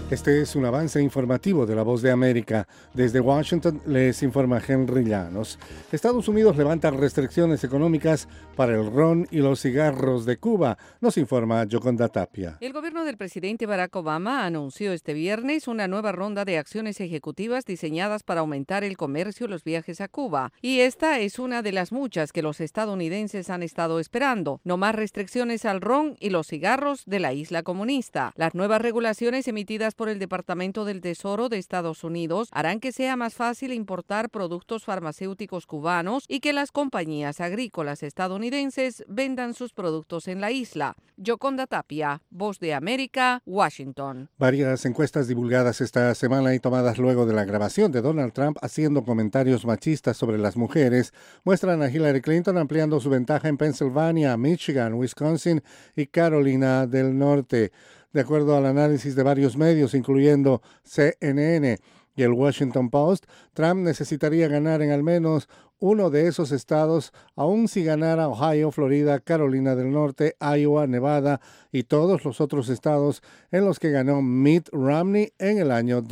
Este es un avance informativo de La Voz de América. Desde Washington les informa Henry Llanos. Estados Unidos levanta restricciones económicas para el ron y los cigarros de Cuba, nos informa Yoconda Tapia. El gobierno del presidente Barack Obama anunció este viernes una nueva ronda de acciones ejecutivas diseñadas para aumentar el comercio y los viajes a Cuba. Y esta es una de las muchas que los estadounidenses han estado esperando. No más restricciones al ron y los cigarros de la isla comunista. Las nuevas regulaciones emitidas por el Departamento del Tesoro de Estados Unidos harán que sea más fácil importar productos farmacéuticos cubanos y que las compañías agrícolas estadounidenses vendan sus productos en la isla. Yoconda Tapia, Voz de América, Washington. Varias encuestas divulgadas esta semana y tomadas luego de la grabación de Donald Trump haciendo comentarios machistas sobre las mujeres muestran a Hillary Clinton ampliando su ventaja en Pensilvania, Michigan, Wisconsin y Carolina del Norte. De acuerdo al análisis de varios medios, incluyendo CNN y el Washington Post, Trump necesitaría ganar en al menos uno de esos estados, aun si ganara Ohio, Florida, Carolina del Norte, Iowa, Nevada y todos los otros estados en los que ganó Mitt Romney en el año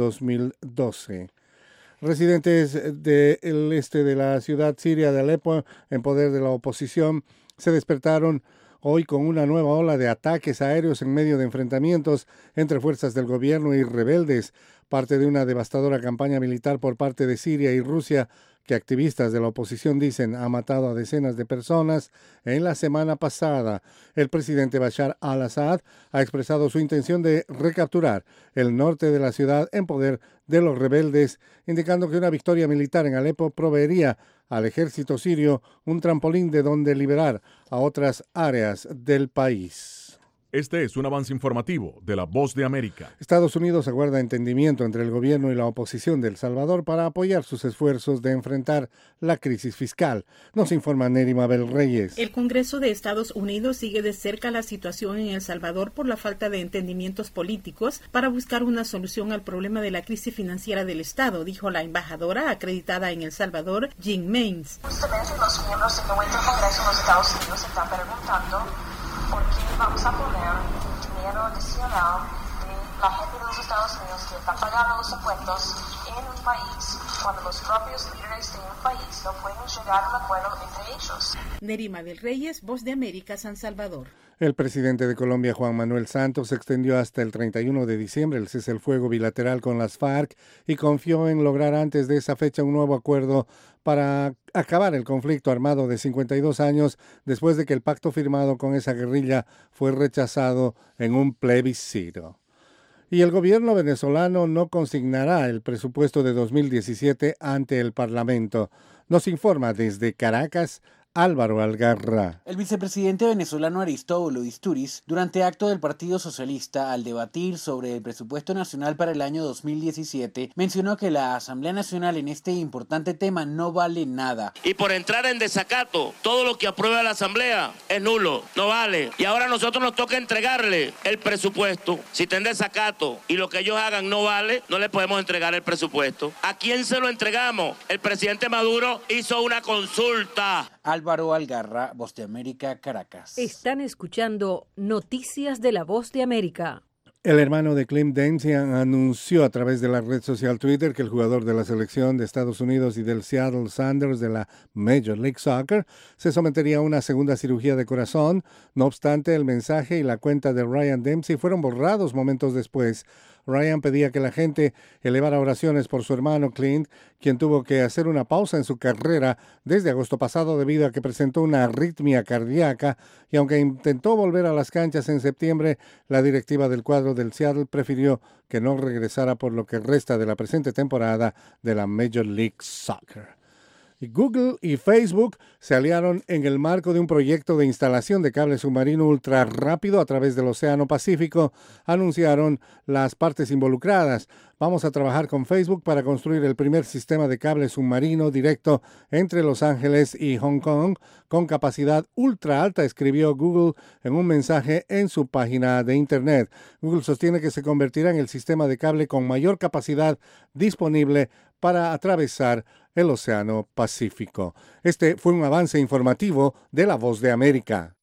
2012. Residentes del este de la ciudad siria de Alepo, en poder de la oposición, se despertaron hoy con una nueva ola de ataques aéreos en medio de enfrentamientos entre fuerzas del gobierno y rebeldes, parte de una devastadora campaña militar por parte de Siria y Rusia que activistas de la oposición dicen ha matado a decenas de personas en la semana pasada. El presidente Bashar al-Assad ha expresado su intención de recapturar el norte de la ciudad en poder de los rebeldes, indicando que una victoria militar en Alepo proveería al ejército sirio un trampolín de donde liberar a otras áreas del país. Este es un avance informativo de La Voz de América. Estados Unidos aguarda entendimiento entre el gobierno y la oposición de El Salvador para apoyar sus esfuerzos de enfrentar la crisis fiscal. Nos informa Neri Mabel Reyes. El Congreso de Estados Unidos sigue de cerca la situación en El Salvador por la falta de entendimientos políticos para buscar una solución al problema de la crisis financiera del Estado, dijo la embajadora acreditada en El Salvador, Jean Mains. Justamente los miembros del nuevo Congreso de los Estados Unidos están preguntando por qué vamos a poner dinero adicional de la gente de los Estados Unidos que está pagando los impuestos en un país cuando los propios líderes de un país no pueden llegar a un acuerdo entre ellos. Nerima del Reyes, Voz de América, San Salvador. El presidente de Colombia, Juan Manuel Santos, extendió hasta el 31 de diciembre el cese el fuego bilateral con las FARC y confió en lograr antes de esa fecha un nuevo acuerdo para acabar el conflicto armado de 52 años después de que el pacto firmado con esa guerrilla fue rechazado en un plebiscito. Y el gobierno venezolano no consignará el presupuesto de 2017 ante el Parlamento. Nos informa desde Caracas Álvaro Algarra. El vicepresidente venezolano Aristóbulo Istúriz, durante acto del Partido Socialista, al debatir sobre el presupuesto nacional para el año 2017, mencionó que la Asamblea Nacional en este importante tema no vale nada. Y por entrar en desacato, todo lo que aprueba la Asamblea es nulo, no vale. Y ahora a nosotros nos toca entregarle el presupuesto. Si está en desacato y lo que ellos hagan no vale, no le podemos entregar el presupuesto. ¿A quién se lo entregamos? El presidente Maduro hizo una consulta. Álvaro Algarra, Voz de América, Caracas. Están escuchando Noticias de la Voz de América. El hermano de Clint Dempsey anunció a través de la red social Twitter que el jugador de la selección de Estados Unidos y del Seattle Sounders de la Major League Soccer se sometería a una segunda cirugía de corazón. No obstante, el mensaje y la cuenta de Ryan Dempsey fueron borrados momentos después. Ryan pedía que la gente elevara oraciones por su hermano Clint, quien tuvo que hacer una pausa en su carrera desde agosto pasado debido a que presentó una arritmia cardíaca y aunque intentó volver a las canchas en septiembre, la directiva del cuadro del Seattle prefirió que no regresara por lo que resta de la presente temporada de la Major League Soccer. Google y Facebook se aliaron en el marco de un proyecto de instalación de cable submarino ultra rápido a través del Océano Pacífico, anunciaron las partes involucradas. Vamos a trabajar con Facebook para construir el primer sistema de cable submarino directo entre Los Ángeles y Hong Kong con capacidad ultra alta, escribió Google en un mensaje en su página de Internet. Google sostiene que se convertirá en el sistema de cable con mayor capacidad disponible para atravesar el Océano Pacífico. Este fue un avance informativo de La Voz de América.